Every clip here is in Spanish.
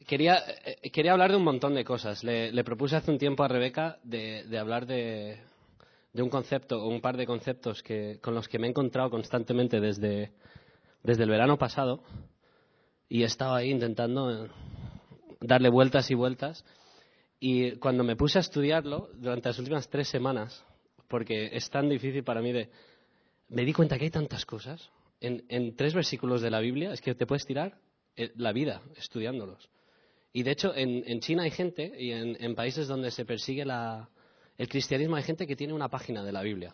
quería hablar de un montón de cosas. Le propuse hace un tiempo a Rebeca de hablar de un concepto o un par de conceptos con los que me he encontrado constantemente desde el verano pasado, y he estado ahí intentando darle vueltas y vueltas. Y cuando me puse a estudiarlo durante las últimas 3 semanas, porque es tan difícil para mí me di cuenta que hay tantas cosas en 3 versículos de la Biblia, es que te puedes tirar la vida estudiándolos. Y de hecho en China hay gente, y en países donde se persigue el cristianismo, hay gente que tiene una página de la Biblia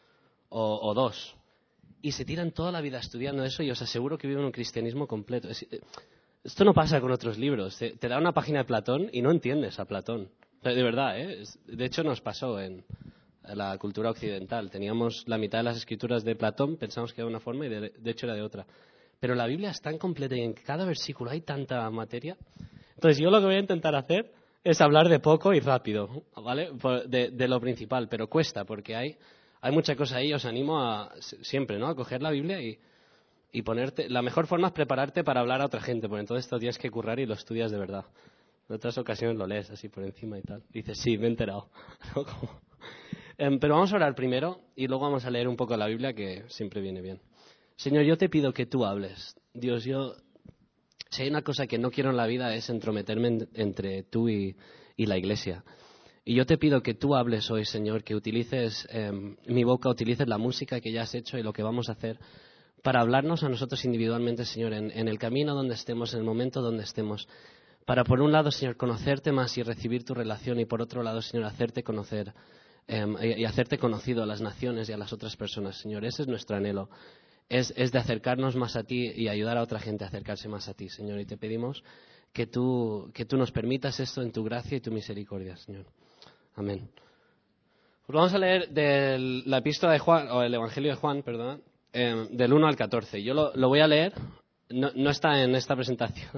o 2, y se tiran toda la vida estudiando eso, y os aseguro que viven un cristianismo completo. Esto no pasa con otros libros. Te da una página de Platón y no entiendes a Platón. De verdad, ¿eh? De hecho nos pasó en la cultura occidental. Teníamos la mitad de las escrituras de Platón, pensamos que era de una forma y de hecho era de otra. Pero la Biblia es tan completa y en cada versículo hay tanta materia. Entonces yo lo que voy a intentar hacer es hablar de poco y rápido, ¿vale? De lo principal, pero cuesta porque hay mucha cosa ahí. Os animo siempre, ¿no?, a coger la Biblia y ponerte. La mejor forma es prepararte para hablar a otra gente, porque entonces esto tienes que currar y lo estudias de verdad. En otras ocasiones lo lees así por encima y tal. Y dices, sí, me he enterado. Pero vamos a orar primero y luego vamos a leer un poco la Biblia, que siempre viene bien. Señor, yo te pido que tú hables. Dios, si hay una cosa que no quiero en la vida es entrometerme entre tú y la Iglesia. Y yo te pido que tú hables hoy, Señor, que utilices mi boca, utilices la música que ya has hecho y lo que vamos a hacer para hablarnos a nosotros individualmente, Señor, en el camino donde estemos, en el momento donde estemos. Para, por un lado, Señor, conocerte más y recibir tu relación, y por otro lado, Señor, hacerte conocer y hacerte conocido a las naciones y a las otras personas, Señor. Ese es nuestro anhelo. Es de acercarnos más a ti y ayudar a otra gente a acercarse más a ti, Señor. Y te pedimos que tú nos permitas esto en tu gracia y tu misericordia, Señor. Amén. Pues vamos a leer de la epístola de Juan, o el Evangelio de Juan, perdón, del 1 al 14. Yo lo voy a leer, no está en esta presentación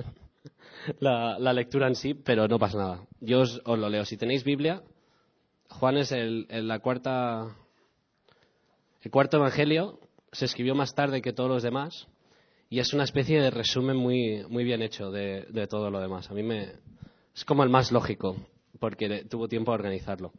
la lectura en sí, pero no pasa nada. Yo os lo leo. Si tenéis Biblia, Juan es el cuarto Evangelio, se escribió más tarde que todos los demás, y es una especie de resumen muy, muy bien hecho de todo lo demás. A mí es como el más lógico, porque tuvo tiempo a organizarlo.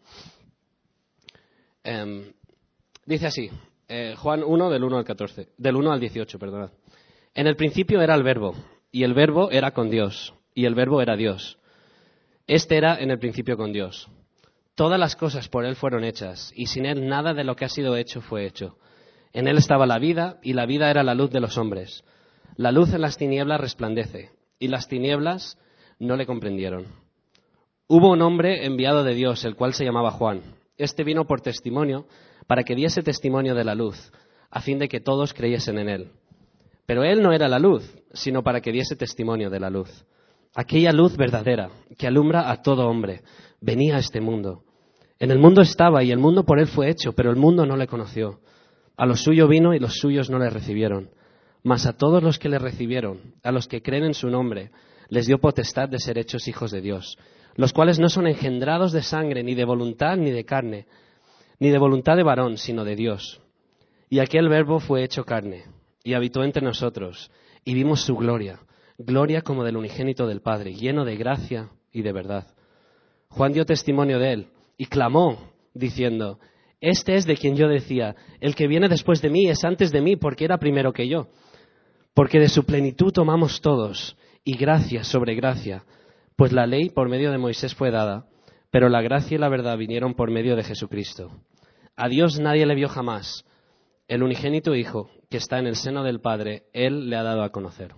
Dice así, Juan 1, del 1 al 14, del 1 al 18, perdonad. En el principio era el Verbo, y el Verbo era con Dios, y el Verbo era Dios. Este era en el principio con Dios. Todas las cosas por Él fueron hechas, y sin Él nada de lo que ha sido hecho fue hecho. En Él estaba la vida, y la vida era la luz de los hombres. La luz en las tinieblas resplandece, y las tinieblas no le comprendieron. Hubo un hombre enviado de Dios, el cual se llamaba Juan. Este vino por testimonio, para que diese testimonio de la luz, a fin de que todos creyesen en Él. Pero Él no era la luz, sino para que diese testimonio de la luz. Aquella luz verdadera, que alumbra a todo hombre, venía a este mundo. En el mundo estaba, y el mundo por Él fue hecho, pero el mundo no le conoció. A lo suyo vino, y los suyos no le recibieron. Mas a todos los que le recibieron, a los que creen en su nombre, les dio potestad de ser hechos hijos de Dios, los cuales no son engendrados de sangre, ni de voluntad, ni de carne, ni de voluntad de varón, sino de Dios. Y aquel Verbo fue hecho carne, y habitó entre nosotros, y vimos su gloria, gloria como del unigénito del Padre, lleno de gracia y de verdad. Juan dio testimonio de él, y clamó, diciendo, este es de quien yo decía, el que viene después de mí es antes de mí, porque era primero que yo. Porque de su plenitud tomamos todos, y gracia sobre gracia, pues la ley por medio de Moisés fue dada, pero la gracia y la verdad vinieron por medio de Jesucristo. A Dios nadie le vio jamás. El unigénito Hijo, que está en el seno del Padre, Él le ha dado a conocer.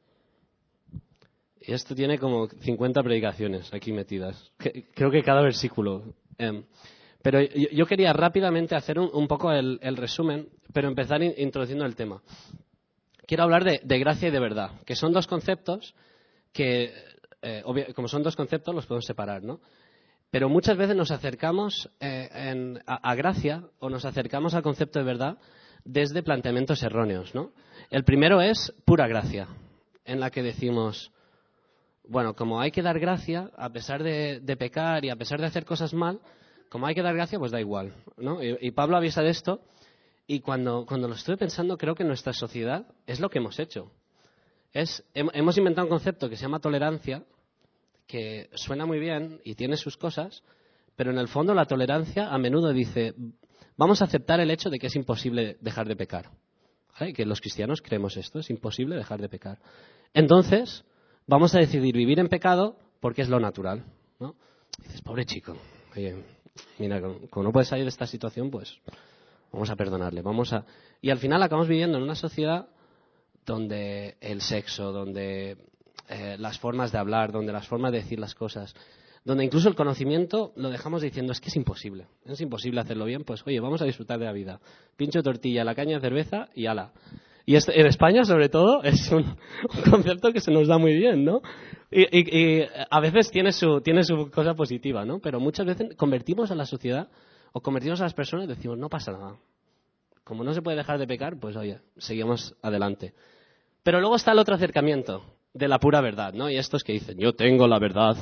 Y esto tiene como 50 predicaciones aquí metidas. Creo que cada versículo. Pero yo quería rápidamente hacer un poco el resumen, pero empezar introduciendo el tema. Quiero hablar de gracia y de verdad, que son dos conceptos que, como son dos conceptos, los podemos separar, ¿no? Pero muchas veces nos acercamos a gracia, o nos acercamos al concepto de verdad desde planteamientos erróneos, ¿no? El primero es pura gracia, en la que decimos, bueno, como hay que dar gracia, a pesar de pecar y a pesar de hacer cosas mal, como hay que dar gracia, pues da igual, ¿no? Y Pablo avisa de esto, y cuando lo estuve pensando, creo que en nuestra sociedad es lo que hemos hecho. Hemos inventado un concepto que se llama tolerancia, que suena muy bien y tiene sus cosas, pero en el fondo la tolerancia a menudo dice, vamos a aceptar el hecho de que es imposible dejar de pecar. ¿Vale? Que los cristianos creemos esto, es imposible dejar de pecar. Entonces, vamos a decidir vivir en pecado porque es lo natural, ¿no? Y dices, pobre chico, oye, mira, como no puedes salir de esta situación, pues vamos a perdonarle. Y al final acabamos viviendo en una sociedad donde el sexo, donde las formas de hablar, donde las formas de decir las cosas, donde incluso el conocimiento lo dejamos diciendo, es que es imposible hacerlo bien, pues oye, vamos a disfrutar de la vida. Pincho de tortilla, la caña de cerveza y ala. Y esto, en España, sobre todo, es un concepto que se nos da muy bien, ¿no? Y a veces tiene su cosa positiva, ¿no? Pero muchas veces convertimos a la sociedad o convertimos a las personas y decimos, no pasa nada. Como no se puede dejar de pecar, pues oye, seguimos adelante. Pero luego está el otro acercamiento de la pura verdad, ¿no? Y estos que dicen, yo tengo la verdad.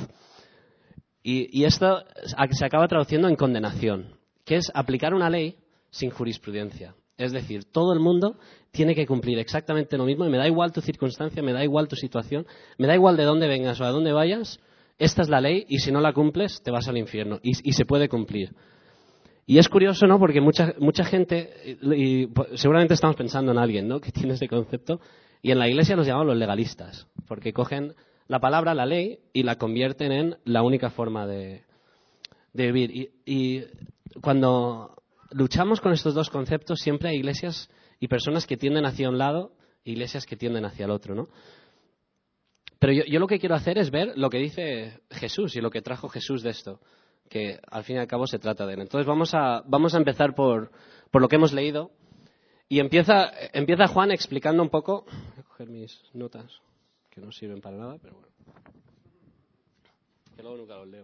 Y esto se acaba traduciendo en condenación, que es aplicar una ley sin jurisprudencia. Es decir, todo el mundo tiene que cumplir exactamente lo mismo y me da igual tu circunstancia, me da igual tu situación, me da igual de dónde vengas o a dónde vayas, esta es la ley y si no la cumples te vas al infierno y se puede cumplir. Y es curioso, ¿no? Porque mucha gente, y seguramente estamos pensando en alguien, ¿no? Que tiene este concepto, y en la iglesia los llamamos los legalistas, porque cogen la palabra, la ley, y la convierten en la única forma de vivir. Y cuando luchamos con estos dos conceptos, siempre hay iglesias y personas que tienden hacia un lado, iglesias que tienden hacia el otro, ¿no? Pero yo lo que quiero hacer es ver lo que dice Jesús y lo que trajo Jesús de esto, que al fin y al cabo se trata de él. Entonces vamos a empezar por lo que hemos leído. Y empieza Juan explicando un poco. Voy a coger mis notas, que no sirven para nada, pero bueno. Que luego nunca los leo.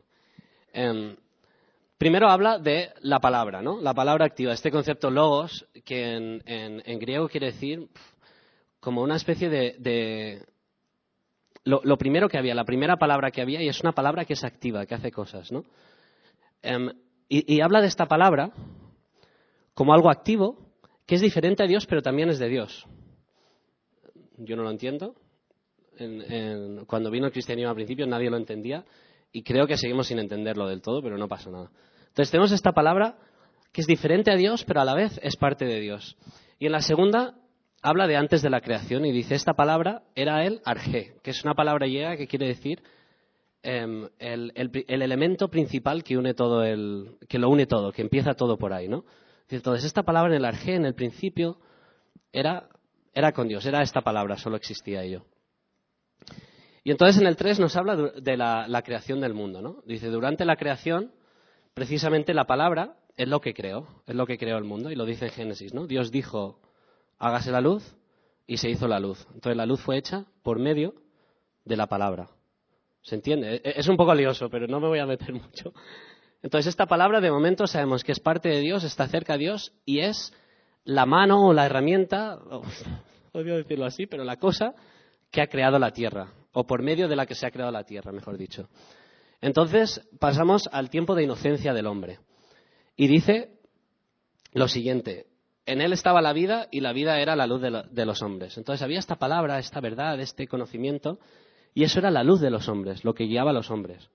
Primero habla de la palabra, ¿no? La palabra activa, este concepto logos, que en griego quiere decir como una especie de lo primero que había, la primera palabra que había, y es una palabra que es activa, que hace cosas, ¿no? Y habla de esta palabra como algo activo, que es diferente a Dios, pero también es de Dios. Yo no lo entiendo. Cuando vino el cristianismo al principio nadie lo entendía y creo que seguimos sin entenderlo del todo, pero no pasa nada. Entonces tenemos esta palabra que es diferente a Dios, pero a la vez es parte de Dios. Y en la segunda habla de antes de la creación y dice, esta palabra era el arjé, que es una palabra griega que quiere decir el elemento principal que une todo que lo une todo, que empieza todo por ahí, ¿no? Entonces, esta palabra en el arjé, en el principio, era con Dios, era esta palabra, solo existía ello. Y entonces en el 3 nos habla de la creación del mundo, ¿no? Dice, durante la creación, precisamente la palabra es lo que creó el mundo, y lo dice en Génesis, ¿no? Dios dijo, hágase la luz, y se hizo la luz. Entonces la luz fue hecha por medio de la palabra. ¿Se entiende? Es un poco lioso, pero no me voy a meter mucho. Entonces esta palabra de momento sabemos que es parte de Dios, está cerca de Dios y es la mano o la herramienta, odio decirlo así, pero la cosa que ha creado la tierra, o por medio de la que se ha creado la tierra, mejor dicho. Entonces pasamos al tiempo de inocencia del hombre. Y dice lo siguiente, en él estaba la vida y la vida era la luz de los hombres. Entonces había esta palabra, esta verdad, este conocimiento, y eso era la luz de los hombres, lo que guiaba a los hombres.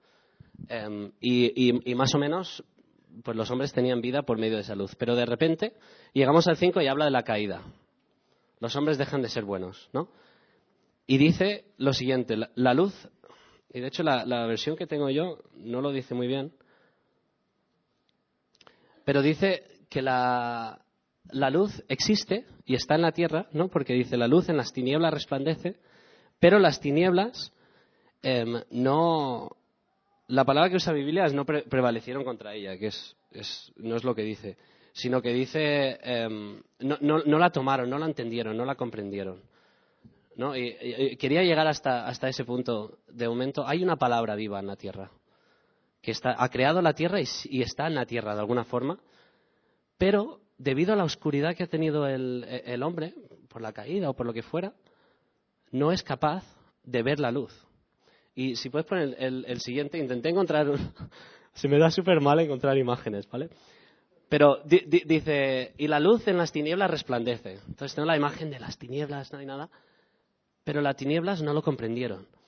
Y más o menos, pues los hombres tenían vida por medio de esa luz. Pero de repente llegamos al 5 y habla de la caída. Los hombres dejan de ser buenos, ¿no? Y dice lo siguiente, la luz, y de hecho la versión que tengo yo no lo dice muy bien, pero dice que la luz existe y está en la tierra, ¿no? Porque dice, la luz en las tinieblas resplandece, pero las tinieblas no... La palabra que usa Biblia es no prevalecieron contra ella, que no es lo que dice, sino que dice no la tomaron, no la entendieron, no la comprendieron, ¿no? Y quería llegar hasta ese punto. De momento hay una palabra viva en la tierra, que ha creado la tierra y está en la tierra de alguna forma, pero debido a la oscuridad que ha tenido el hombre, por la caída o por lo que fuera, no es capaz de ver la luz. Y si puedes poner el siguiente, intenté encontrar... Se me da súper mal encontrar imágenes, ¿vale? Pero dice, y la luz en las tinieblas resplandece. Entonces tengo la imagen de las tinieblas, no hay nada. Pero las tinieblas no lo comprendieron.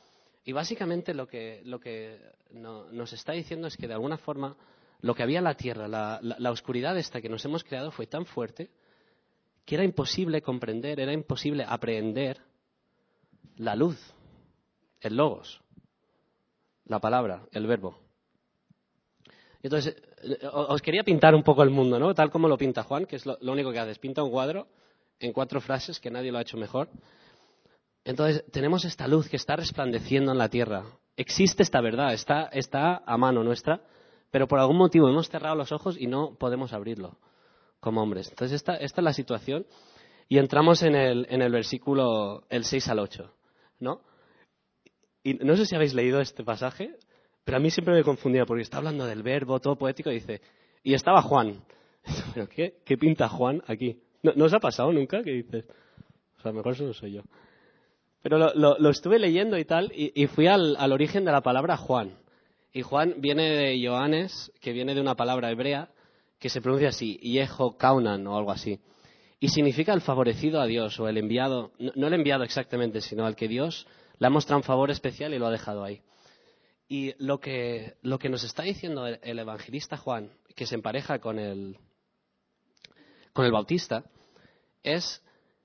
Y básicamente lo que nos está diciendo es que de alguna forma lo que había en la tierra, la oscuridad esta que nos hemos creado fue tan fuerte que era imposible comprender, era imposible aprehender la luz, el logos, la palabra, el verbo. Entonces, os quería pintar un poco el mundo, ¿no? Tal como lo pinta Juan, que es lo único que hace, es pinta un cuadro en 4 frases, que nadie lo ha hecho mejor. Entonces, tenemos esta luz que está resplandeciendo en la tierra. Existe esta verdad, está a mano nuestra, pero por algún motivo hemos cerrado los ojos y no podemos abrirlo como hombres. Entonces, esta es la situación. Y entramos en el versículo, el 6 al 8, ¿no? Y no sé si habéis leído este pasaje, pero a mí siempre me confundía, porque está hablando del verbo, todo poético, y dice, y estaba Juan. ¿Pero qué pinta Juan aquí? ¿No os ha pasado nunca? Que dices, o sea, a lo mejor solo soy yo. Pero lo estuve leyendo y tal, y fui al origen de la palabra Juan. Y Juan viene de Johannes, que viene de una palabra hebrea, que se pronuncia así, Yeho Kaunan o algo así. Y significa el favorecido a Dios, o el enviado, no el enviado exactamente, sino al que Dios le ha mostrado un favor especial y lo ha dejado ahí. Y lo que nos está diciendo el evangelista Juan, que se empareja con el Bautista, es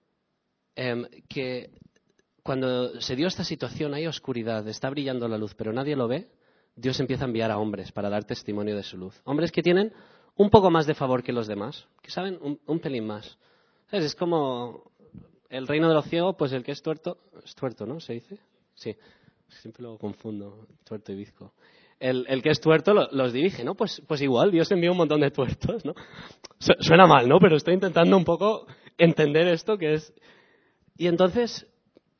que cuando se dio esta situación, hay oscuridad, está brillando la luz, pero nadie lo ve, Dios empieza a enviar a hombres para dar testimonio de su luz. Hombres que tienen un poco más de favor que los demás, que saben un pelín más. ¿Sabes? Es como el reino de los ciegos, pues el que es tuerto, ¿no? ¿Se dice? Sí, siempre lo confundo, tuerto y bizco. El que es tuerto los dirige, ¿no? Pues igual, Dios envía un montón de tuertos, ¿no? Suena mal, ¿no? Pero estoy intentando un poco entender esto que es... Y entonces,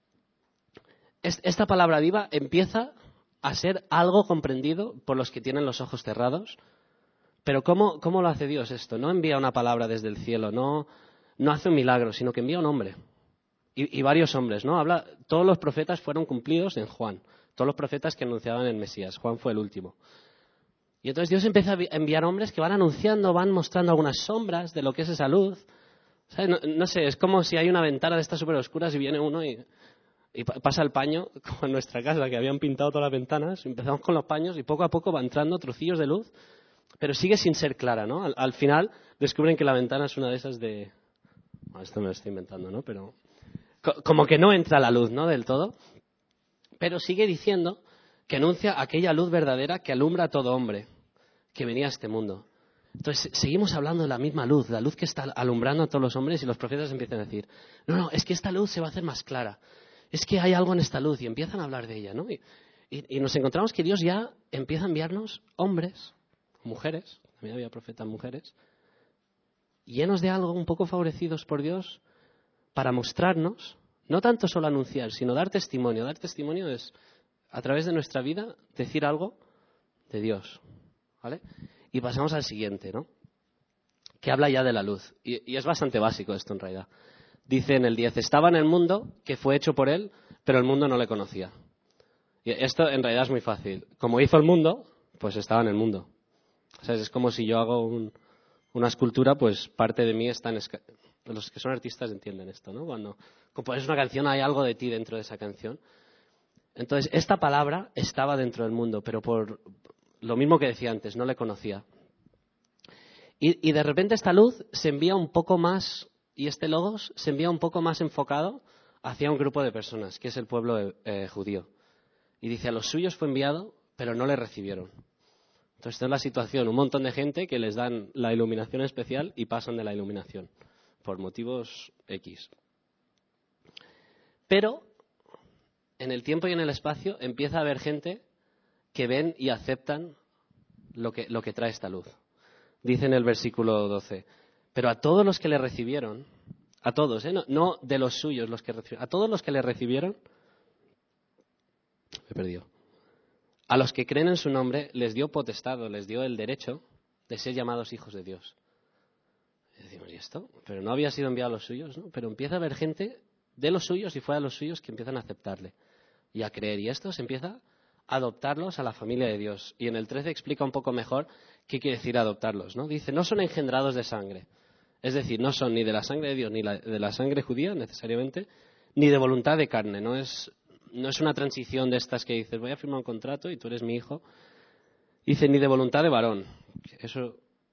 esta palabra diva empieza a ser algo comprendido por los que tienen los ojos cerrados. Pero ¿cómo lo hace Dios esto? No envía una palabra desde el cielo, no hace un milagro, sino que envía un hombre. Y varios hombres, ¿no? Todos los profetas fueron cumplidos en Juan. Todos los profetas que anunciaban el Mesías. Juan fue el último. Y entonces Dios empieza a enviar hombres que van anunciando, van mostrando algunas sombras de lo que es esa luz. ¿Sabes? No sé, es como si hay una ventana de estas súper oscuras y viene uno y pasa el paño, como en nuestra casa, que habían pintado todas las ventanas. Empezamos con los paños y poco a poco va entrando trocillos de luz, pero sigue sin ser clara, ¿no? Al final descubren que la ventana es una de esas de... Bueno, esto me lo estoy inventando, ¿no? Pero como que no entra la luz, ¿no? Del todo. Pero sigue diciendo que anuncia aquella luz verdadera que alumbra a todo hombre que venía a este mundo. Entonces, seguimos hablando de la misma luz, la luz que está alumbrando a todos los hombres, y los profetas empiezan a decir, no, es que esta luz se va a hacer más clara. Es que hay algo en esta luz, y empiezan a hablar de ella, ¿no? Y nos encontramos que Dios ya empieza a enviarnos hombres, mujeres, también había profetas mujeres, llenos de algo, un poco favorecidos por Dios, para mostrarnos, no tanto solo anunciar, sino dar testimonio. Dar testimonio es, a través de nuestra vida, decir algo de Dios, ¿vale? Y pasamos al siguiente, ¿no? Que habla ya de la luz. Y es bastante básico esto en realidad. Dice en el 10, estaba en el mundo, que fue hecho por él, pero el mundo no le conocía. Y esto en realidad es muy fácil. Como hizo el mundo, pues estaba en el mundo. O sea, es como si yo hago una escultura, pues parte de mí está en... Los que son artistas entienden esto, ¿no? Cuando compones una canción hay algo de ti dentro de esa canción. Entonces, esta palabra estaba dentro del mundo, pero por lo mismo que decía antes, no le conocía. Y de repente esta luz se envía un poco más, y este logos se envía un poco más enfocado hacia un grupo de personas, que es el pueblo judío. Y dice, a los suyos fue enviado, pero no le recibieron. Entonces, esta es la situación, un montón de gente que les dan la iluminación especial y pasan de la iluminación, por motivos X. Pero, en el tiempo y en el espacio, empieza a haber gente que ven y aceptan lo que trae esta luz. Dice en el versículo 12, pero a todos los que le recibieron, a todos, no de los suyos, los que recibieron, a todos los que le recibieron, me he perdido, a los que creen en su nombre les dio potestad, les dio el derecho de ser llamados hijos de Dios. Y decimos, ¿y esto? Pero no había sido enviado a los suyos, ¿no? Pero empieza a haber gente de los suyos y fuera de los suyos que empiezan a aceptarle y a creer. Y esto se empieza a adoptarlos a la familia de Dios. Y en el 13 explica un poco mejor qué quiere decir adoptarlos, ¿no? Dice, no son engendrados de sangre. Es decir, no son ni de la sangre de Dios, ni de la sangre judía necesariamente, ni de voluntad de carne. No es no es una transición de estas que dices, voy a firmar un contrato y tú eres mi hijo. Dice, ni de voluntad de varón. Eso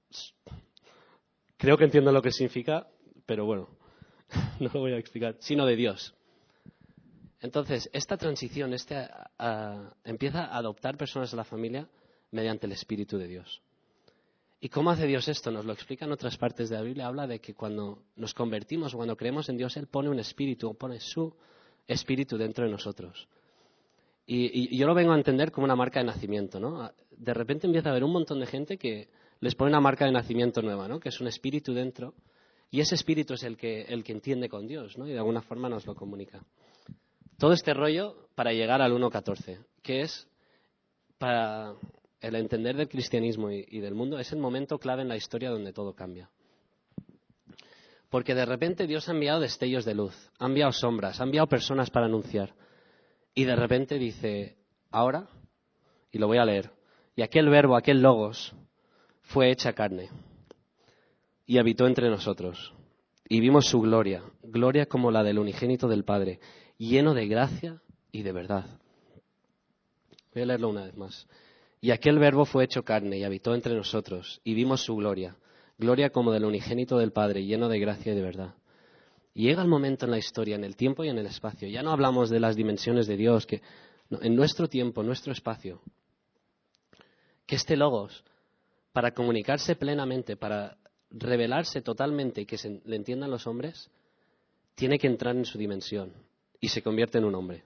creo que entiendo lo que significa, pero bueno, no lo voy a explicar, sino de Dios. Entonces, esta transición empieza a adoptar personas a la familia mediante el Espíritu de Dios. ¿Y cómo hace Dios esto? Nos lo explica en otras partes de la Biblia. Habla de que cuando nos convertimos o cuando creemos en Dios, Él pone un espíritu, pone su espíritu dentro de nosotros. Y yo lo vengo a entender como una marca de nacimiento, ¿no? De repente empieza a haber un montón de gente que les pone una marca de nacimiento nueva, ¿no? Que es un espíritu dentro. Y ese espíritu es el que entiende con Dios, ¿no? Y de alguna forma nos lo comunica. Todo este rollo para llegar al 1.14, que es para el entender del cristianismo y del mundo, es el momento clave en la historia donde todo cambia. Porque de repente Dios ha enviado destellos de luz, ha enviado sombras, ha enviado personas para anunciar. Y de repente dice, ahora, y lo voy a leer, y aquel verbo, aquel logos, fue hecha carne y habitó entre nosotros. Y vimos su gloria, gloria como la del unigénito del Padre, lleno de gracia y de verdad. Voy a leerlo una vez más. Y aquel verbo fue hecho carne y habitó entre nosotros, y vimos su gloria, gloria como del unigénito del Padre, lleno de gracia y de verdad. Y llega el momento en la historia, en el tiempo y en el espacio. Ya no hablamos de las dimensiones de Dios, en nuestro tiempo, en nuestro espacio, que este logos, para comunicarse plenamente, para revelarse totalmente y que le entiendan los hombres, tiene que entrar en su dimensión y se convierte en un hombre.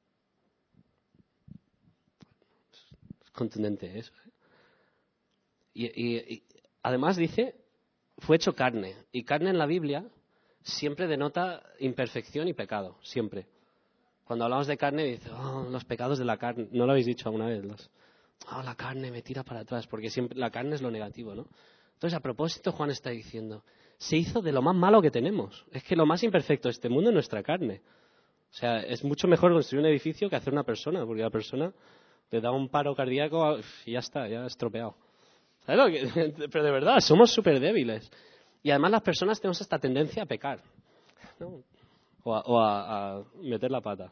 Es contundente eso. Y además dice, fue hecho carne. Y carne en la Biblia siempre denota imperfección y pecado, siempre. Cuando hablamos de carne, dice, los pecados de la carne. ¿No lo habéis dicho alguna vez? La carne me tira para atrás, porque siempre la carne es lo negativo, ¿no? Entonces, a propósito, Juan está diciendo, se hizo de lo más malo que tenemos. Es que lo más imperfecto de este mundo es nuestra carne. O sea, es mucho mejor construir un edificio que hacer una persona, porque la persona le da un paro cardíaco y ya está, ya estropeado. ¿Sabes lo que? Pero de verdad, somos súper débiles. Y además las personas tenemos esta tendencia a pecar, ¿no? O a meter la pata.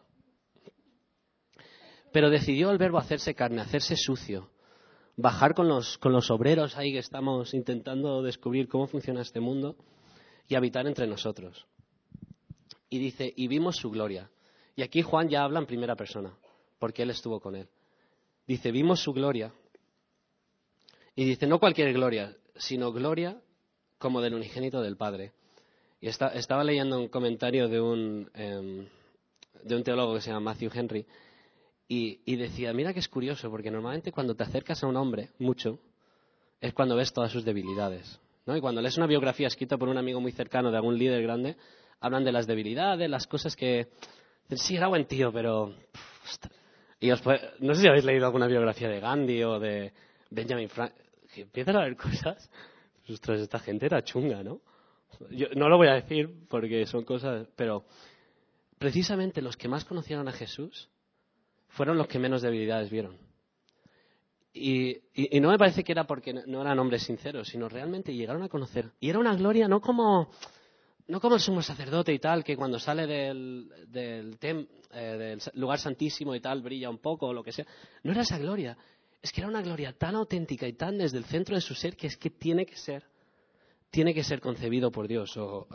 Pero decidió el verbo hacerse carne, hacerse sucio, bajar con los obreros ahí que estamos intentando descubrir cómo funciona este mundo y habitar entre nosotros. Y dice, y vimos su gloria. Y aquí Juan ya habla en primera persona, porque él estuvo con él. Dice, vimos su gloria. Y dice, no cualquier gloria, sino gloria como del unigénito del Padre. Y estaba leyendo un comentario de un teólogo que se llama Matthew Henry, y decía, mira que es curioso, porque normalmente cuando te acercas a un hombre mucho, es cuando ves todas sus debilidades, ¿no? Y cuando lees una biografía escrita por un amigo muy cercano de algún líder grande, hablan de las debilidades, las cosas que... Sí, era buen tío, pero... Y no sé si habéis leído alguna biografía de Gandhi o de Benjamin Franklin. Empiezan a ver cosas... Ostras, esta gente era chunga, ¿no? Yo no lo voy a decir porque son cosas... Pero precisamente los que más conocieron a Jesús fueron los que menos debilidades vieron. Y no me parece que era porque no eran hombres sinceros, sino realmente llegaron a conocer. Y era una gloria no como el sumo sacerdote y tal, que cuando sale del lugar santísimo y tal brilla un poco o lo que sea. No era esa gloria. Es que era una gloria tan auténtica y tan desde el centro de su ser que es que tiene que ser concebido por Dios o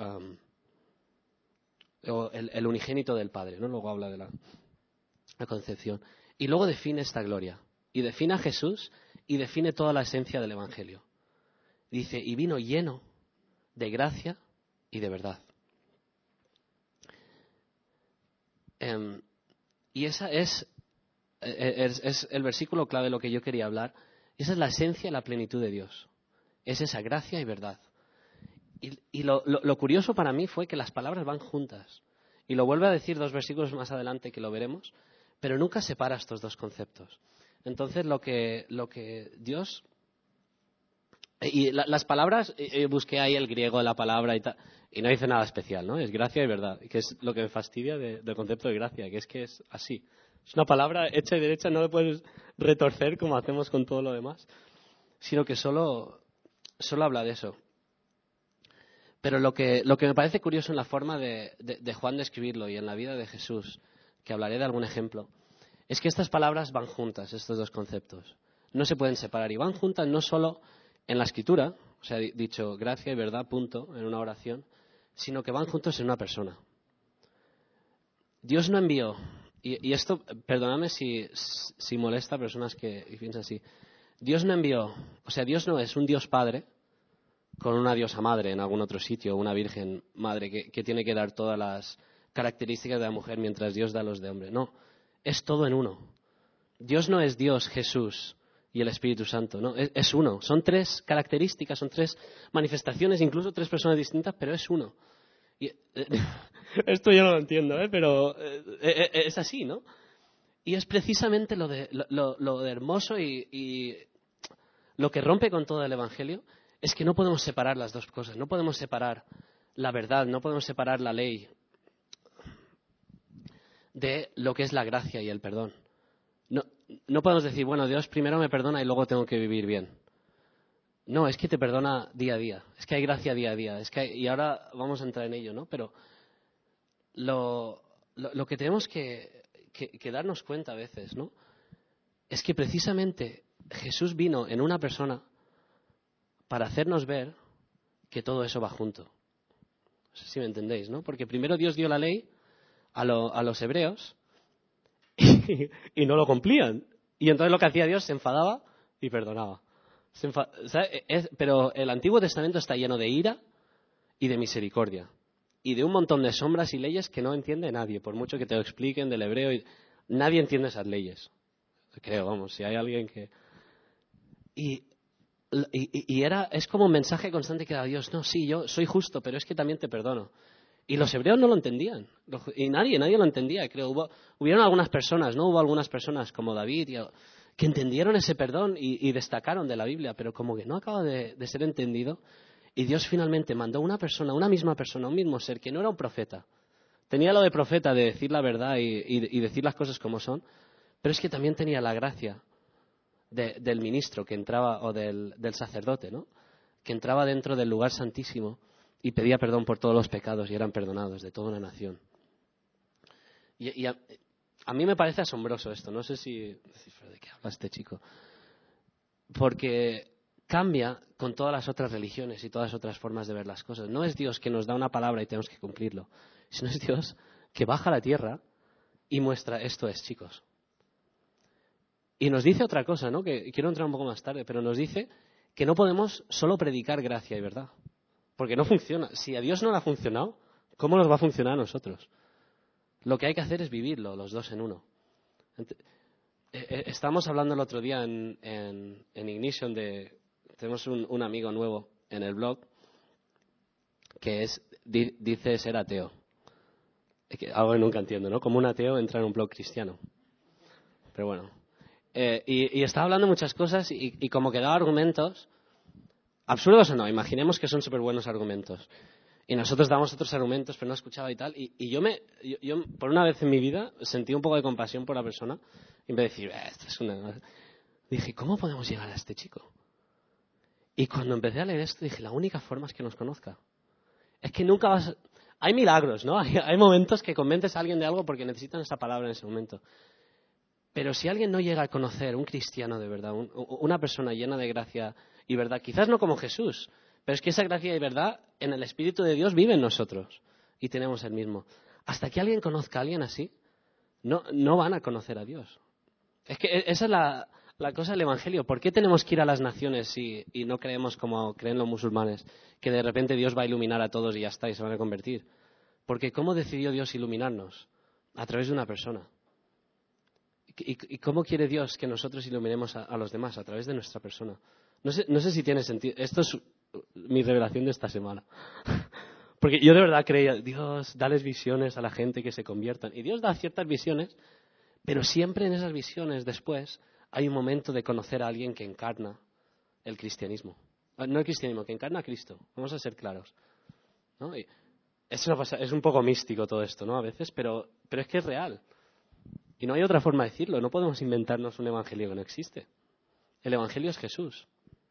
el unigénito del Padre, ¿no? Luego habla de la concepción. Y luego define esta gloria. Y define a Jesús y define toda la esencia del Evangelio. Dice, y vino lleno de gracia y de verdad. Y esa es el versículo clave de lo que yo quería hablar. Esa es la esencia y la plenitud de Dios. Es esa gracia y verdad. Y lo curioso para mí fue que las palabras van juntas. Y lo vuelve a decir 2 versículos más adelante que lo veremos, pero nunca separa estos dos conceptos. Entonces lo que Dios... Y las palabras, busqué ahí el griego de la palabra y tal, y no dice nada especial, ¿no? Es gracia y verdad, que es lo que me fastidia del concepto de gracia, que es así. Es una palabra hecha y derecha, no le puedes retorcer como hacemos con todo lo demás, sino que solo habla de eso. Pero lo que me parece curioso en la forma de Juan de escribirlo y en la vida de Jesús, que hablaré de algún ejemplo, es que estas palabras van juntas, estos dos conceptos. No se pueden separar y van juntas no solo en la escritura, o sea, dicho gracia y verdad, punto, en una oración, sino que van juntos en una persona. Dios no envió, y esto, perdóname si molesta a personas que piensan así, Dios no envió, o sea, Dios no es un Dios Padre con una diosa madre en algún otro sitio, una virgen madre que tiene que dar todas las características de la mujer mientras Dios da los de hombre. No, es todo en uno. Dios no es Dios, Jesús y el Espíritu Santo, no, es uno. Son tres características, son tres manifestaciones, incluso tres personas distintas, pero es uno. Y, esto yo no lo entiendo, pero es así, ¿no? Y es precisamente lo de hermoso y lo que rompe con todo el Evangelio es que no podemos separar las dos cosas, no podemos separar la verdad, no podemos separar la ley de lo que es la gracia y el perdón. No podemos decir, bueno, Dios primero me perdona y luego tengo que vivir bien. No, es que te perdona día a día, es que hay gracia día a día, y ahora vamos a entrar en ello, ¿no? Pero lo que tenemos que darnos cuenta a veces, ¿no? Es que precisamente Jesús vino en una persona para hacernos ver que todo eso va junto. No sé si me entendéis, ¿no? Porque primero Dios dio la ley a los hebreos y no lo cumplían. Y entonces lo que hacía Dios, se enfadaba y perdonaba. Pero el Antiguo Testamento está lleno de ira y de misericordia. Y de un montón de sombras y leyes que no entiende nadie. Por mucho que te lo expliquen del hebreo, nadie entiende esas leyes. Creo, vamos, si hay alguien que... es como un mensaje constante que da Dios. No, sí, yo soy justo, pero es que también te perdono. Y los hebreos no lo entendían. Y nadie lo entendía, creo. Hubieron algunas personas, ¿no? Hubo algunas personas como David que entendieron ese perdón y destacaron de la Biblia, pero como que no acaba de ser entendido. Y Dios finalmente mandó una persona, una misma persona, un mismo ser, que no era un profeta. Tenía lo de profeta, de decir la verdad y decir las cosas como son, pero es que también tenía la gracia del ministro que entraba, o del sacerdote, ¿no? Que entraba dentro del lugar santísimo y pedía perdón por todos los pecados y eran perdonados de toda una nación. Y a mí me parece asombroso esto. No sé ¿de qué habla este chico? Porque cambia con todas las otras religiones y todas las otras formas de ver las cosas. No es Dios que nos da una palabra y tenemos que cumplirlo, sino es Dios que baja a la tierra y muestra esto es, chicos. Y nos dice otra cosa, ¿no? Que quiero entrar un poco más tarde, pero nos dice que no podemos solo predicar gracia y verdad, porque no funciona. Si a Dios no le ha funcionado, ¿cómo nos va a funcionar a nosotros? Lo que hay que hacer es vivirlo, los dos en uno. Estábamos hablando el otro día en Ignition tenemos un amigo nuevo en el blog que dice ser ateo. Algo que nunca entiendo, ¿no? Como un ateo entra en un blog cristiano. Pero bueno. Y estaba hablando muchas cosas y como que daba argumentos, absurdos o no, imaginemos que son súper buenos argumentos. Y nosotros damos otros argumentos, pero no escuchaba y tal. Y yo por una vez en mi vida, sentí un poco de compasión por la persona. Y en vez de decir, esto es una... Dije, ¿cómo podemos llegar a este chico? Y cuando empecé a leer esto, dije, la única forma es que nos conozca. Es que nunca vas... Hay milagros, ¿no? Hay momentos que convences a alguien de algo porque necesitan esa palabra en ese momento. Pero si alguien no llega a conocer un cristiano de verdad, una persona llena de gracia y verdad, quizás no como Jesús, pero es que esa gracia y verdad en el Espíritu de Dios vive en nosotros y tenemos el mismo. Hasta que alguien conozca a alguien así, no van a conocer a Dios. Es que esa es la cosa del Evangelio. ¿Por qué tenemos que ir a las naciones y no creemos como creen los musulmanes, que de repente Dios va a iluminar a todos y ya está, y se van a convertir? Porque ¿cómo decidió Dios iluminarnos? A través de una persona. ¿Y cómo quiere Dios que nosotros iluminemos a los demás? A través de nuestra persona. No sé si tiene sentido. Esto es mi revelación de esta semana. Porque yo de verdad creía, Dios, dales visiones a la gente que se conviertan. Y Dios da ciertas visiones, pero siempre en esas visiones después hay un momento de conocer a alguien que encarna el cristianismo. No el cristianismo, que encarna a Cristo. Vamos a ser claros, ¿no? Y es un poco místico todo esto, ¿no? A veces, pero es que es real. Y no hay otra forma de decirlo. No podemos inventarnos un evangelio que no existe. El evangelio es Jesús.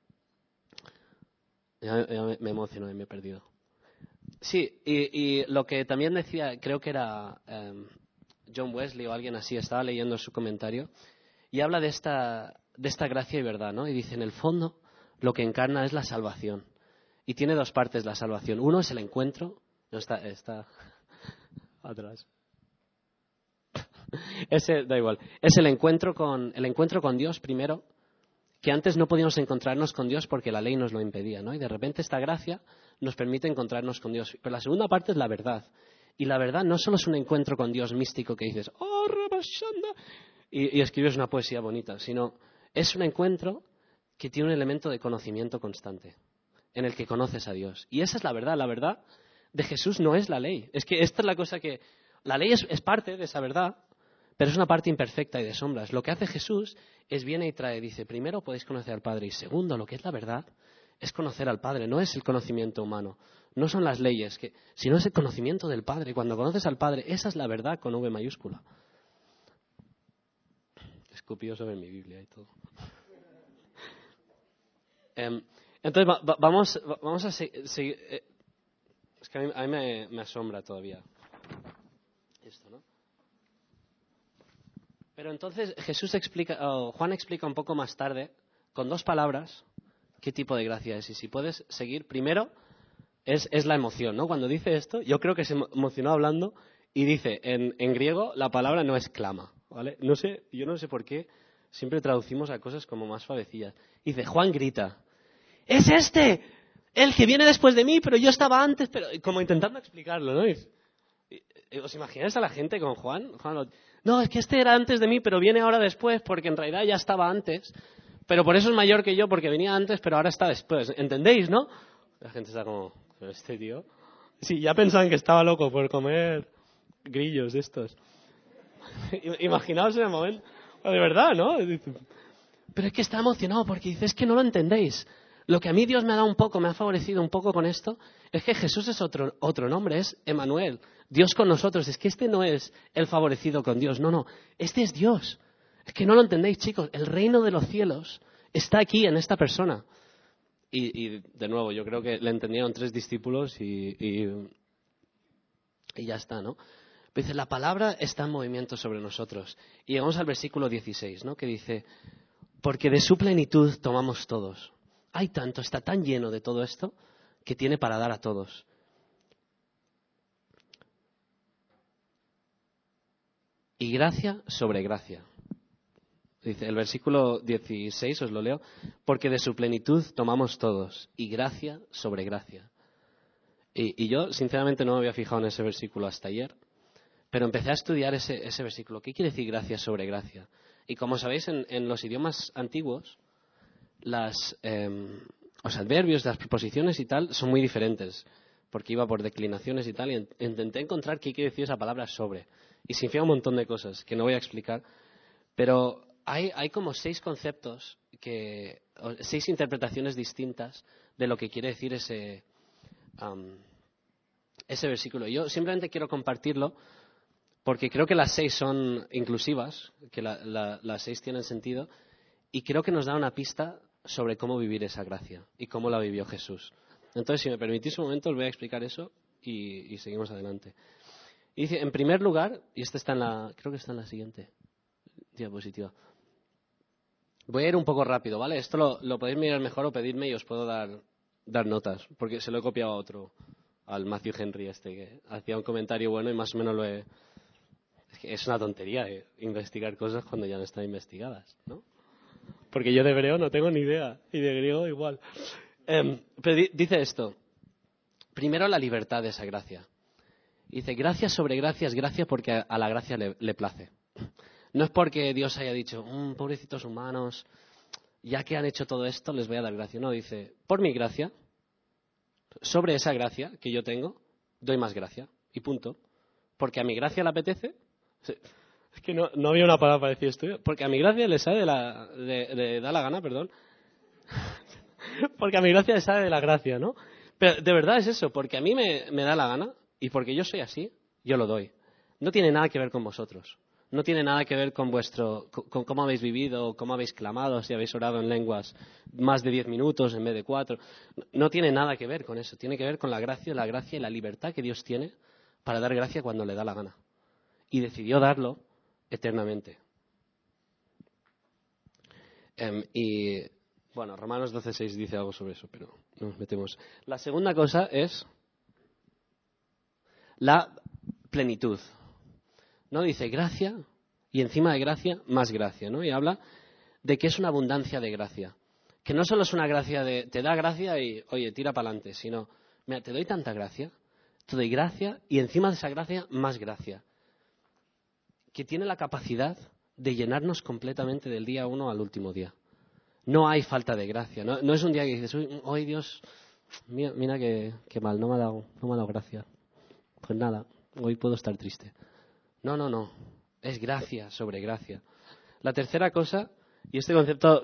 Ya me emociono y me he perdido. Sí, y lo que también decía, creo que era John Wesley o alguien así, estaba leyendo su comentario, y habla de esta gracia y verdad, ¿no? Y dice, en el fondo, lo que encarna es la salvación. Y tiene dos partes la salvación. Uno es el encuentro. No, está atrás. Da igual. Es el encuentro con Dios primero, que antes no podíamos encontrarnos con Dios porque la ley nos lo impedía, ¿no? Y de repente esta gracia nos permite encontrarnos con Dios. Pero la segunda parte es la verdad. Y la verdad no solo es un encuentro con Dios místico que dices, ¡oh, Rabashanda! Y escribes una poesía bonita, sino es un encuentro que tiene un elemento de conocimiento constante, en el que conoces a Dios. Y esa es la verdad. La verdad de Jesús no es la ley. Es que esta es la cosa que... La ley es parte de esa verdad, pero es una parte imperfecta y de sombras. Lo que hace Jesús es viene y trae, dice, primero podéis conocer al Padre y segundo, lo que es la verdad, es conocer al Padre, no es el conocimiento humano, no son las leyes, sino es el conocimiento del Padre. Cuando conoces al Padre, esa es la verdad con V mayúscula. Escupió sobre mi Biblia y todo. Entonces, vamos a seguir. Es que a mí me asombra todavía esto, ¿no? Pero entonces Juan explica un poco más tarde, con dos palabras, qué tipo de gracia es. Y si puedes seguir, primero es la emoción, ¿no? Cuando dice esto, yo creo que se emocionó hablando y dice, en griego la palabra no es clama, ¿vale? Yo no sé por qué siempre traducimos a cosas como más suavecillas. Dice, Juan grita, ¡es este! El que viene después de mí, pero yo estaba antes, pero como intentando explicarlo, ¿no? ¿Os imagináis a la gente con Juan? No, es que este era antes de mí, pero viene ahora después, porque en realidad ya estaba antes, pero por eso es mayor que yo, porque venía antes, pero ahora está después. ¿Entendéis, no? La gente está como, ¿pero este tío? Sí, ya pensaban que estaba loco por comer grillos de estos. Imaginaos en el momento. De verdad, ¿no? Pero es que está emocionado porque dice, es que no lo entendéis. Lo que a mí Dios me ha dado un poco, me ha favorecido un poco con esto, es que Jesús es otro nombre, es Emmanuel, Dios con nosotros. Es que este no es el favorecido con Dios, no, este es Dios. Es que no lo entendéis, chicos, el reino de los cielos está aquí en esta persona. Y de nuevo, yo creo que le entendieron 3 discípulos y ya está, ¿no? Pero dice, la palabra está en movimiento sobre nosotros. Y llegamos al versículo 16, ¿no? Que dice, porque de su plenitud tomamos todos. Hay tanto, está tan lleno de todo esto, que tiene para dar a todos. Y gracia sobre gracia. Dice el versículo 16, os lo leo, porque de su plenitud tomamos todos, y gracia sobre gracia. Y yo, sinceramente, no me había fijado en ese versículo hasta ayer, pero empecé a estudiar ese versículo. ¿Qué quiere decir gracia sobre gracia? Y como sabéis, en los idiomas antiguos, los adverbios, las preposiciones y tal son muy diferentes, porque iba por declinaciones y tal, y intenté encontrar qué quiere decir esa palabra sobre. Y significa un montón de cosas que no voy a explicar, pero hay como 6 conceptos, 6 interpretaciones distintas de lo que quiere decir ese versículo. Yo simplemente quiero compartirlo porque creo que las 6 son inclusivas, que las 6 tienen sentido, y creo que nos da una pista sobre cómo vivir esa gracia y cómo la vivió Jesús. Entonces, si me permitís un momento, os voy a explicar eso y seguimos adelante. Y dice, en primer lugar, y creo que está en la siguiente diapositiva. Voy a ir un poco rápido, ¿vale? Esto lo podéis mirar mejor o pedirme y os puedo dar notas, porque se lo he copiado a otro, al Matthew Henry que hacía un comentario bueno y más o menos lo he... Es una tontería investigar cosas cuando ya no están investigadas, ¿no? Porque yo de hebreo no tengo ni idea, y de griego igual. Pero dice esto. Primero, la libertad de esa gracia. Dice, gracia sobre gracia es gracia porque a la gracia le place. No es porque Dios haya dicho, pobrecitos humanos, ya que han hecho todo esto, les voy a dar gracia. No, dice, por mi gracia, sobre esa gracia que yo tengo, doy más gracia. Y punto. Porque a mi gracia le apetece. Es que no había una palabra para decir esto. Porque a mi gracia le da la gana, perdón. Porque a mi gracia le sale de la gracia, ¿no? Pero de verdad es eso, porque a mí me da la gana y porque yo soy así, yo lo doy. No tiene nada que ver con vosotros. No tiene nada que ver con con cómo habéis vivido, cómo habéis clamado, si habéis orado en lenguas más de 10 minutos en vez de 4. No tiene nada que ver con eso. Tiene que ver con la gracia y la libertad que Dios tiene para dar gracia cuando le da la gana. y decidió darlo eternamente. Y bueno, Romanos 12:6 dice algo sobre eso, pero no nos metemos. La segunda cosa es la plenitud. ¿No? Dice gracia y encima de gracia, más gracia, ¿no? Y habla de que es una abundancia de gracia. Que no solo es una gracia de te da gracia y, oye, tira para adelante, sino, mira, te doy tanta gracia, te doy gracia y encima de esa gracia, más gracia. Que tiene la capacidad de llenarnos completamente del día 1 al último día. No hay falta de gracia. No es un día que dices, hoy Dios, mira que mal, no me ha dado gracia. Pues nada, hoy puedo estar triste. No. Es gracia sobre gracia. La tercera cosa, y este concepto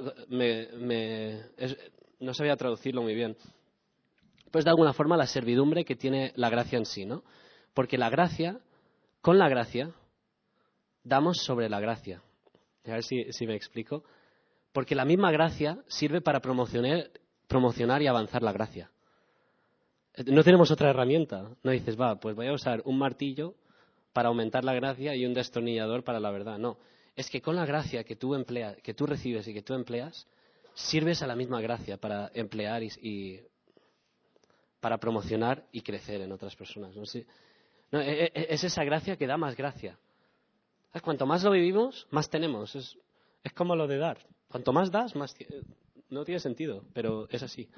no sabía traducirlo muy bien, pues de alguna forma la servidumbre que tiene la gracia en sí, ¿no? Porque la gracia, con la gracia, damos sobre la gracia. A ver si me explico. Porque la misma gracia sirve para promocionar y avanzar la gracia. No tenemos otra herramienta. No dices, pues voy a usar un martillo para aumentar la gracia y un destornillador para la verdad. No, es que con la gracia que tú recibes y que tú empleas, sirves a la misma gracia para emplear y para promocionar y crecer en otras personas. Es esa gracia que da más gracia. Cuanto más lo vivimos, más tenemos. Es como lo de dar. Cuanto más das, más... No tiene sentido, pero es así.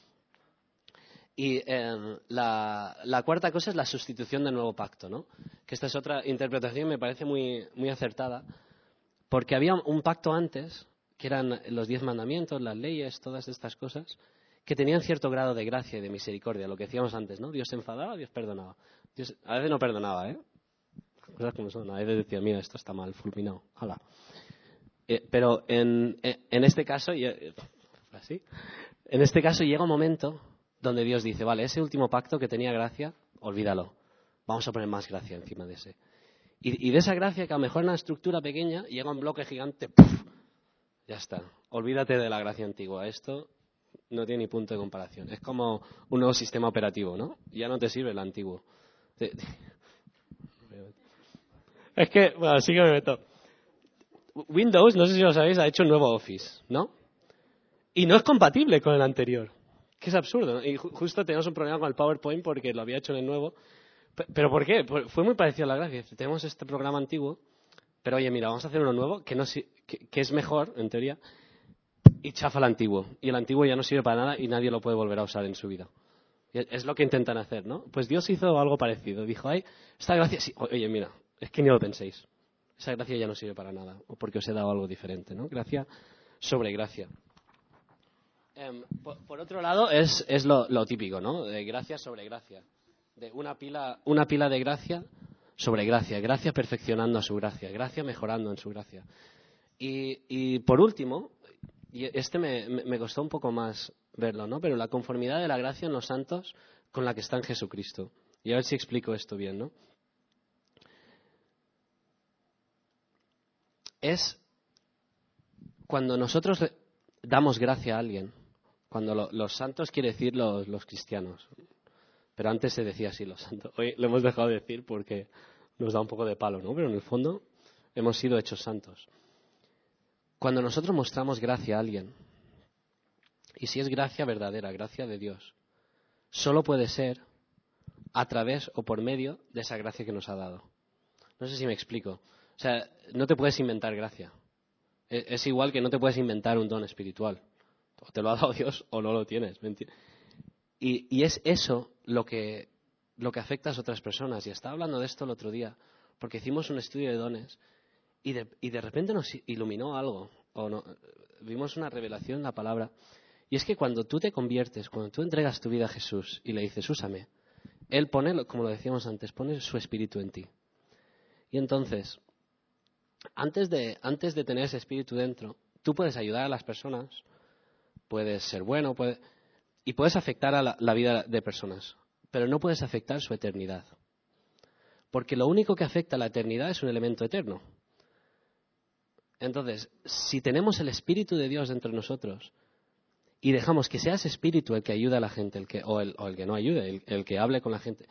Y la cuarta cosa es la sustitución del nuevo pacto, ¿no? Que esta es otra interpretación, me parece muy, muy acertada, porque había un pacto antes, que eran los 10 mandamientos, las leyes, todas estas cosas, que tenían cierto grado de gracia y de misericordia, lo que decíamos antes, ¿no? Dios se enfadaba, Dios perdonaba. Dios a veces no perdonaba, ¿eh? Cosas como son, a veces decía, mira, esto está mal, fulminado, hala. Pero en este caso, así, en este caso llega un momento donde Dios dice, vale, ese último pacto que tenía gracia, olvídalo. Vamos a poner más gracia encima de ese. Y de esa gracia, que a lo mejor en una estructura pequeña, llega un bloque gigante, ¡puf! Ya está. Olvídate de la gracia antigua. Esto no tiene ni punto de comparación. Es como un nuevo sistema operativo, ¿no? Ya no te sirve el antiguo. Es que, bueno, sí que me meto. Windows, no sé si lo sabéis, ha hecho un nuevo Office, ¿no? Y no es compatible con el anterior. Que es absurdo, ¿no? Y justo teníamos un problema con el PowerPoint porque lo había hecho en el nuevo. ¿Pero por qué? Fue muy parecido a la gracia. Tenemos este programa antiguo, pero oye, mira, vamos a hacer uno nuevo que es mejor, en teoría, y chafa el antiguo. Y el antiguo ya no sirve para nada y nadie lo puede volver a usar en su vida. Es lo que intentan hacer, ¿no? Pues Dios hizo algo parecido. Dijo, esta gracia... Sí, oye, mira, es que ni lo penséis. Esa gracia ya no sirve para nada, porque os he dado algo diferente, ¿no? Gracia sobre gracia. Por otro lado, es lo típico, ¿no? De gracia sobre gracia. De una pila de gracia sobre gracia. Gracia perfeccionando a su gracia. Gracia mejorando en su gracia. Y por último, y este me costó un poco más verlo, ¿no? Pero la conformidad de la gracia en los santos con la que está en Jesucristo. Y a ver si explico esto bien, ¿no? Es cuando nosotros damos gracia a alguien, cuando los santos quiere decir los cristianos, pero antes se decía así los santos. Hoy lo hemos dejado de decir porque nos da un poco de palo, ¿no? Pero en el fondo hemos sido hechos santos. Cuando nosotros mostramos gracia a alguien, y si es gracia verdadera, gracia de Dios, solo puede ser a través o por medio de esa gracia que nos ha dado. No sé si me explico. O sea, no te puedes inventar gracia. Es igual que no te puedes inventar un don espiritual. O te lo ha dado Dios o no lo tienes. Y es eso lo que afecta a otras personas. Y estaba hablando de esto el otro día, porque hicimos un estudio de dones y de repente nos iluminó algo. Vimos una revelación en la palabra. Y es que cuando tú te conviertes, cuando tú entregas tu vida a Jesús y le dices, úsame, Él pone, como lo decíamos antes, pone su espíritu en ti. Y entonces, antes de tener ese espíritu dentro, tú puedes ayudar a las personas, puedes ser bueno, y puedes afectar a la vida de personas, pero no puedes afectar su eternidad. Porque lo único que afecta a la eternidad es un elemento eterno. Entonces, si tenemos el Espíritu de Dios dentro de nosotros y dejamos que sea ese Espíritu el que ayude a la gente, o el que no ayude, el que hable con la gente,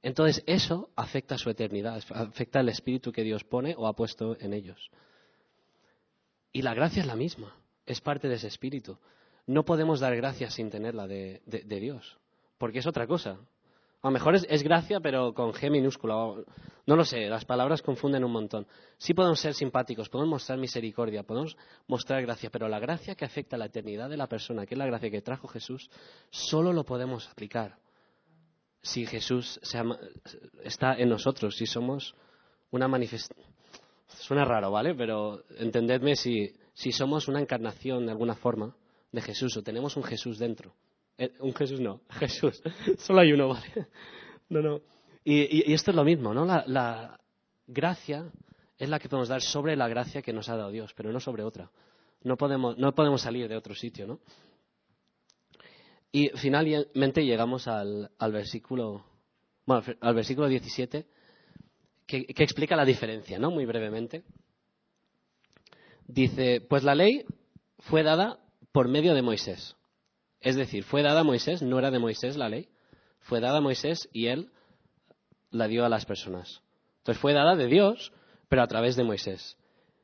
Entonces eso afecta a su eternidad, afecta al espíritu que Dios pone o ha puesto en ellos. Y la gracia es la misma, es parte de ese espíritu. No podemos dar gracia sin tenerla de Dios, porque es otra cosa. A lo mejor es gracia, pero con G minúscula. No lo sé, las palabras confunden un montón. Sí podemos ser simpáticos, podemos mostrar misericordia, podemos mostrar gracia, pero la gracia que afecta a la eternidad de la persona, que es la gracia que trajo Jesús, solo lo podemos aplicar si Jesús está en nosotros, si somos una manifestación. Suena raro, ¿vale? Pero entendedme si somos una encarnación de alguna forma de Jesús o tenemos un Jesús dentro. Un Jesús no, Jesús. Solo hay uno, ¿vale? No. Y esto es lo mismo, ¿no? La gracia es la que podemos dar sobre la gracia que nos ha dado Dios, pero no sobre otra. No podemos salir de otro sitio, ¿no? Y finalmente llegamos al versículo 17, que explica la diferencia, ¿no? Muy brevemente. Dice, pues la ley fue dada por medio de Moisés. Es decir, fue dada a Moisés, no era de Moisés la ley, fue dada a Moisés y él la dio a las personas. Entonces fue dada de Dios, pero a través de Moisés.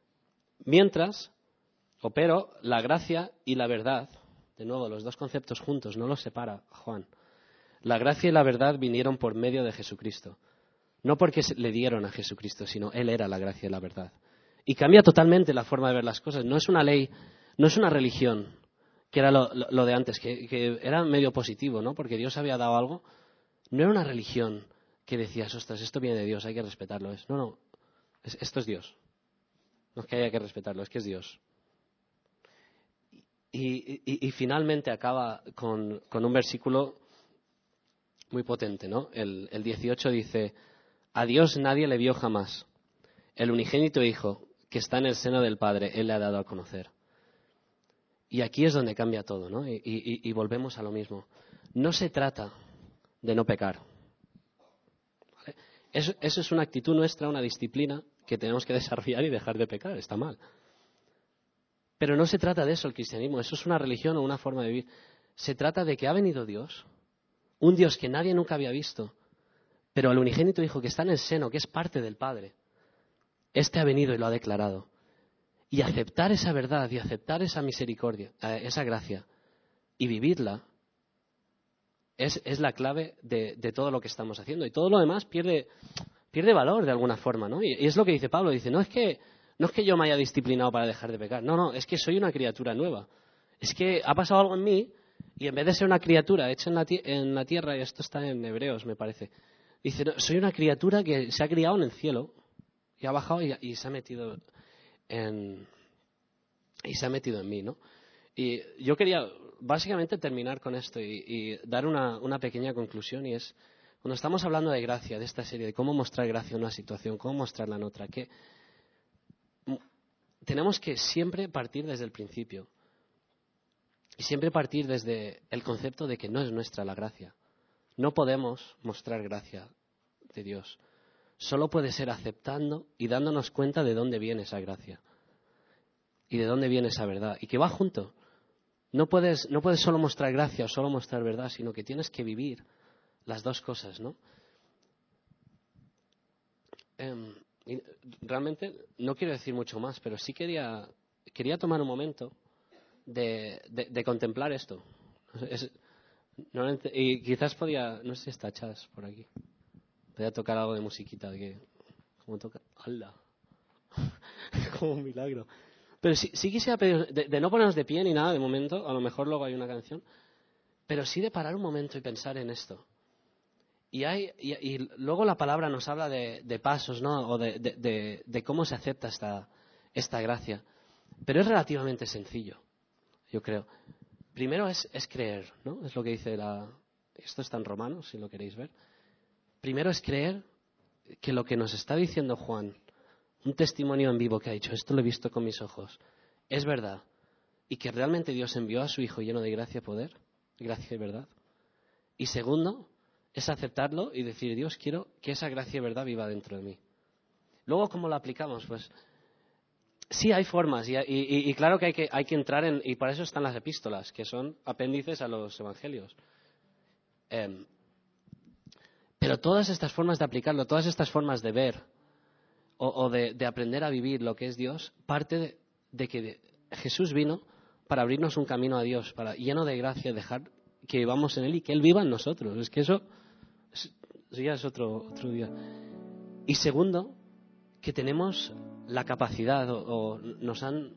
Pero la gracia y la verdad, de nuevo, los dos conceptos juntos, no los separa Juan. La gracia y la verdad vinieron por medio de Jesucristo. No porque le dieron a Jesucristo, sino Él era la gracia y la verdad. Y cambia totalmente la forma de ver las cosas. No es una ley, no es una religión, que era lo de antes, que era medio positivo, ¿no? Porque Dios había dado algo. No era una religión que decías, ostras, esto viene de Dios, hay que respetarlo. No, esto es Dios. No es que haya que respetarlo, es que es Dios. Y finalmente acaba con un versículo muy potente, ¿no? El 18 dice, a Dios nadie le vio jamás. El unigénito Hijo, que está en el seno del Padre, Él le ha dado a conocer. Y aquí es donde cambia todo, ¿no? Y volvemos a lo mismo. No se trata de no pecar. ¿Vale? Eso es una actitud nuestra, una disciplina que tenemos que desarrollar y dejar de pecar. Está mal. Pero no se trata de eso el cristianismo. Eso es una religión o una forma de vivir. Se trata de que ha venido Dios, un Dios que nadie nunca había visto, pero el unigénito Hijo que está en el seno, que es parte del Padre, este ha venido y lo ha declarado. Y aceptar esa verdad y aceptar esa misericordia, esa gracia, y vivirla, es la clave de todo lo que estamos haciendo. Y todo lo demás pierde valor de alguna forma, ¿no? Y es lo que dice Pablo. Dice, no es que yo me haya disciplinado para dejar de pecar. No, es que soy una criatura nueva. Es que ha pasado algo en mí y en vez de ser una criatura hecha en la tierra, y esto está en Hebreos, me parece, dice, no, soy una criatura que se ha criado en el cielo y ha bajado y se ha metido en mí, ¿no? Y yo quería básicamente terminar con esto y dar una pequeña conclusión, y es, cuando estamos hablando de gracia, de esta serie, de cómo mostrar gracia en una situación, cómo mostrarla en otra, que tenemos que siempre partir desde el principio y siempre partir desde el concepto de que no es nuestra la gracia. No podemos mostrar gracia de Dios. Solo puede ser aceptando y dándonos cuenta de dónde viene esa gracia y de dónde viene esa verdad, y que va junto. No puedes solo mostrar gracia o solo mostrar verdad, sino que tienes que vivir las dos cosas, ¿no? Y realmente no quiero decir mucho más, pero sí quería tomar un momento de contemplar esto. Y quizás no sé si está Chas por aquí. Podría tocar algo de musiquita, como toca. ¡Hala! Como un milagro. Pero sí quisiera pedir, de no ponernos de pie ni nada de momento, a lo mejor luego hay una canción, pero sí de parar un momento y pensar en esto. Y luego la palabra nos habla de pasos, ¿no? O de cómo se acepta esta gracia. Pero es relativamente sencillo, yo creo. Primero es creer, ¿no? Es lo que dice esto está en Romanos, si lo queréis ver. Primero es creer que lo que nos está diciendo Juan, un testimonio en vivo que ha dicho, esto lo he visto con mis ojos, es verdad. Y que realmente Dios envió a su Hijo lleno de gracia y poder, gracia y verdad. Y segundo, es aceptarlo y decir, Dios, quiero que esa gracia y verdad viva dentro de mí. Luego, ¿cómo lo aplicamos? Pues sí, hay formas y claro que hay que entrar en, y para eso están las epístolas, que son apéndices a los evangelios. Pero todas estas formas de aplicarlo, todas estas formas de ver o de aprender a vivir lo que es Dios, parte de que Jesús vino para abrirnos un camino a Dios, para lleno de gracia, dejar que vivamos en Él y que Él viva en nosotros. Es que eso ya es otro día. Y segundo, que tenemos la capacidad o nos han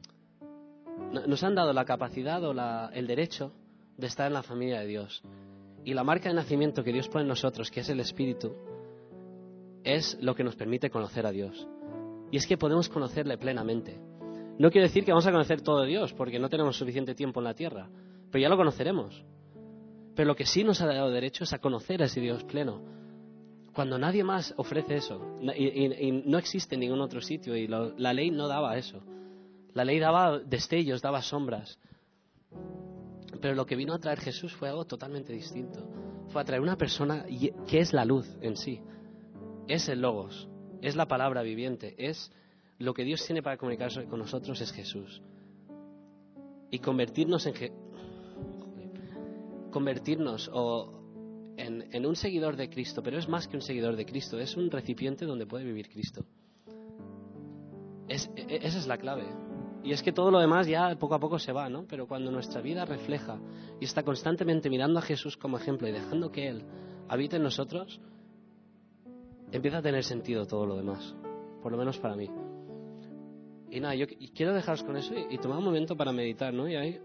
dado la capacidad o el derecho de estar en la familia de Dios. Y la marca de nacimiento que Dios pone en nosotros, que es el Espíritu, es lo que nos permite conocer a Dios. Y es que podemos conocerle plenamente. No quiere decir que vamos a conocer todo de Dios, porque no tenemos suficiente tiempo en la tierra, pero ya lo conoceremos. Pero lo que sí nos ha dado derecho es a conocer a ese Dios pleno, cuando nadie más ofrece eso. Y no existe en ningún otro sitio, y la ley no daba eso. La ley daba destellos, daba sombras. Pero lo que vino a traer Jesús fue algo totalmente distinto. Fue a traer una persona que es la luz en sí. Es el Logos, es la palabra viviente, es lo que Dios tiene para comunicarse con nosotros, es Jesús. Y convertirnos en un seguidor de Cristo, pero es más que un seguidor de Cristo, es un recipiente donde puede vivir Cristo. Esa es la clave. Y es que todo lo demás ya poco a poco se va, ¿no? Pero cuando nuestra vida refleja y está constantemente mirando a Jesús como ejemplo y dejando que Él habite en nosotros, empieza a tener sentido todo lo demás, por lo menos para mí. Y nada, yo quiero dejaros con eso y tomar un momento para meditar, ¿no? Y hay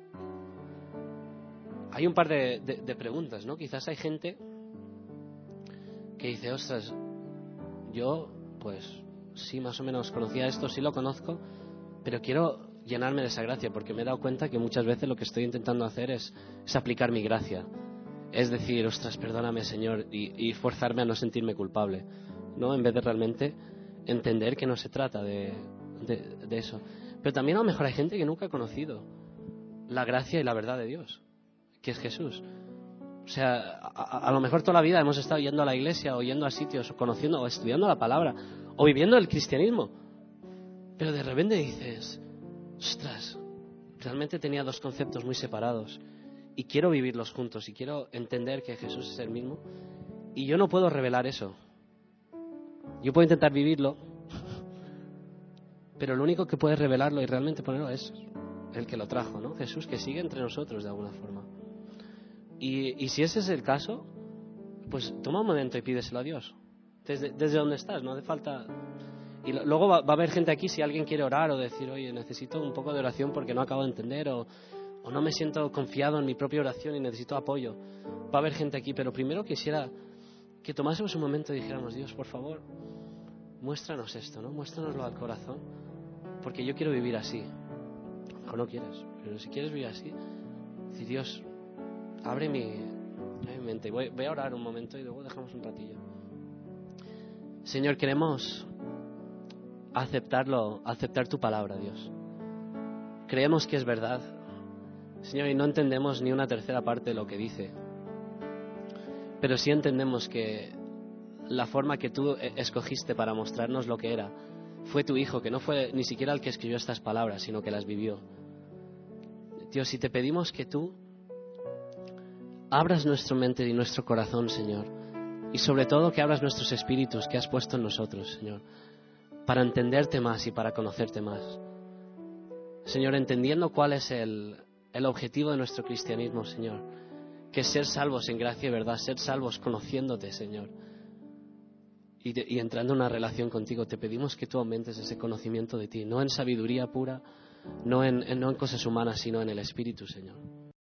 un par de preguntas, ¿no? Quizás hay gente que dice, ostras, yo pues sí, más o menos conocía esto, sí lo conozco, pero quiero llenarme de esa gracia, porque me he dado cuenta que muchas veces lo que estoy intentando hacer es aplicar mi gracia. Es decir, ostras, perdóname, Señor, y forzarme a no sentirme culpable, ¿no? En vez de realmente entender que no se trata de eso. Pero también a lo mejor hay gente que nunca ha conocido la gracia y la verdad de Dios, que es Jesús. O sea, a lo mejor toda la vida hemos estado yendo a la iglesia o yendo a sitios o conociendo o estudiando la palabra o viviendo el cristianismo, pero de repente dices, ostras, realmente tenía dos conceptos muy separados y quiero vivirlos juntos y quiero entender que Jesús es el mismo, y yo no puedo revelar eso. Yo puedo intentar vivirlo, pero lo único que puede revelarlo y realmente ponerlo es el que lo trajo, ¿no? Jesús, que sigue entre nosotros de alguna forma. Y si ese es el caso, pues toma un momento y pídeselo a Dios. Desde donde estás, no hace falta. Y luego va a haber gente aquí, si alguien quiere orar o decir, oye, necesito un poco de oración porque no acabo de entender, o no me siento confiado en mi propia oración y necesito apoyo. Va a haber gente aquí, pero primero quisiera que tomásemos un momento y dijéramos, Dios, por favor, muéstranos esto, ¿no? Muéstranoslo al corazón, porque yo quiero vivir así. O no quieres, pero si quieres vivir así, si Dios, abre mi mente. Voy a orar un momento y luego dejamos un ratillo. Señor, queremos aceptar tu palabra, Dios. Creemos que es verdad, Señor, y no entendemos ni una tercera parte de lo que dice, pero sí entendemos que la forma que tú escogiste para mostrarnos lo que era fue tu Hijo, que no fue ni siquiera el que escribió estas palabras, sino que las vivió. Dios, y te pedimos que tú abras nuestra mente y nuestro corazón, Señor, y sobre todo que abras nuestros espíritus que has puesto en nosotros, Señor, para entenderte más y para conocerte más. Señor, entendiendo cuál es el objetivo de nuestro cristianismo, Señor, que es ser salvos en gracia y verdad, ser salvos conociéndote, Señor, y entrando en una relación contigo. Te pedimos que tú aumentes ese conocimiento de ti, no en sabiduría pura, no en cosas humanas, sino en el Espíritu, Señor.